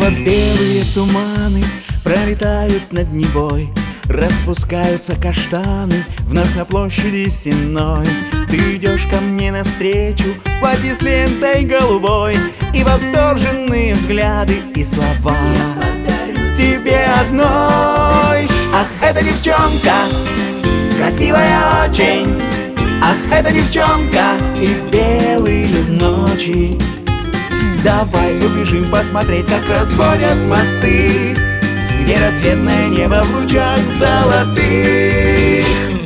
Белые туманы пролетают над Невой, распускаются каштаны вновь на площади Сенной. Ты идешь ко мне навстречу, поди с лентой голубой, и восторженные взгляды и слова тебе одной. Ах, эта девчонка, красивая очень. Ах, эта девчонка и белые ночи. Давай убежим посмотреть, как разводят мосты, где рассветное небо в лучах золотых.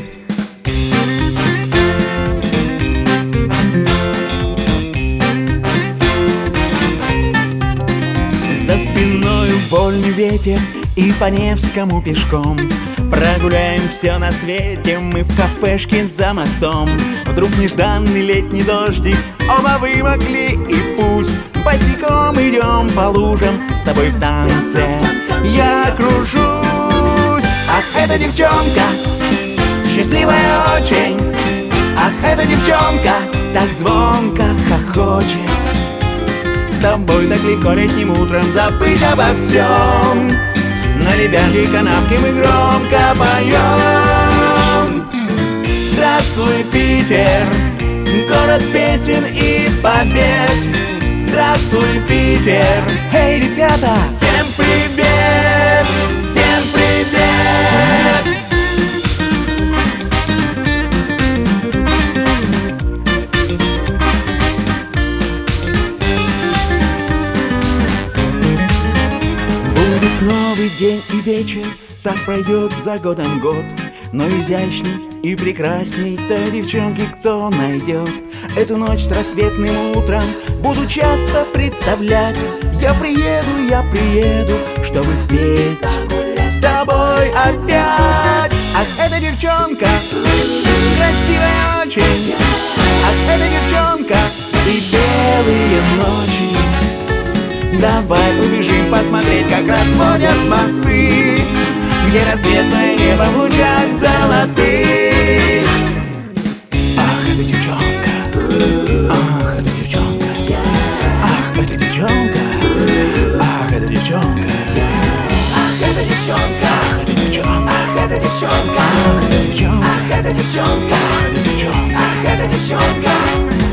За спиною вольный ветер, и по Невскому пешком прогуляем все на свете мы в кафешке за мостом. Вдруг нежданный летний дождик, оба вымокли, и пусть босиком идем по лужам с тобой в танце я кружусь. Ах, эта девчонка, счастливая очень. Ах, эта девчонка, так звонко хохочет. С тобой так легко летним утром забыть обо всем. На лебяжьей канавке мы громко поем. Здравствуй, Питер, город песен и побед. Здравствуй, Питер, эй, ребята, всем привет, всем привет. Будет новый день и вечер, так пройдет за годом год. Но изящней и прекрасней той девчонки кто найдет? Эту ночь с рассветным утром буду часто представлять. Я приеду, чтобы спеть с тобой опять. Ах, эта девчонка, красивая очень. Ах, эта девчонка и белые ночи. Давай убежим посмотреть, как разводят мосты, где рассветное небо в лучах золотых. Ах, эта девчонка, ах, эта девчонка, ах, эта девчонка, ах, эта девчонка, ах, эта девчонка, ах, эта девчонка, ах, эта девчонка, ах, эта девчонка, ах, эта девчонка, ах, эта девчонка, ах, эта девчонка.